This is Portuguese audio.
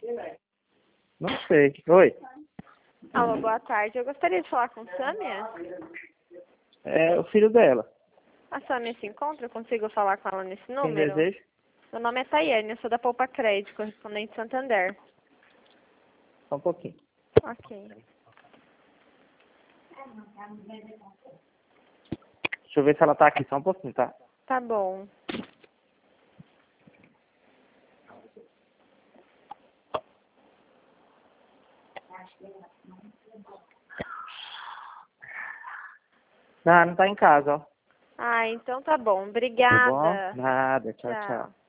Não sei. Oi. Alô, boa tarde. Eu gostaria de falar com Sâmia. É o filho dela. A Sâmia se encontra? Eu consigo falar com ela nesse Quem número? deseja? Meu nome é Tayane, eu sou da Poupa Crédito, correspondente Santander. Só um pouquinho. Ok. Deixa eu ver se ela tá aqui. Só um pouquinho, tá? Tá bom. Não, não tá em casa, ó. Ah, então tá bom. Tá bom? Obrigada. Nada. Tchau, tchau. Tchau.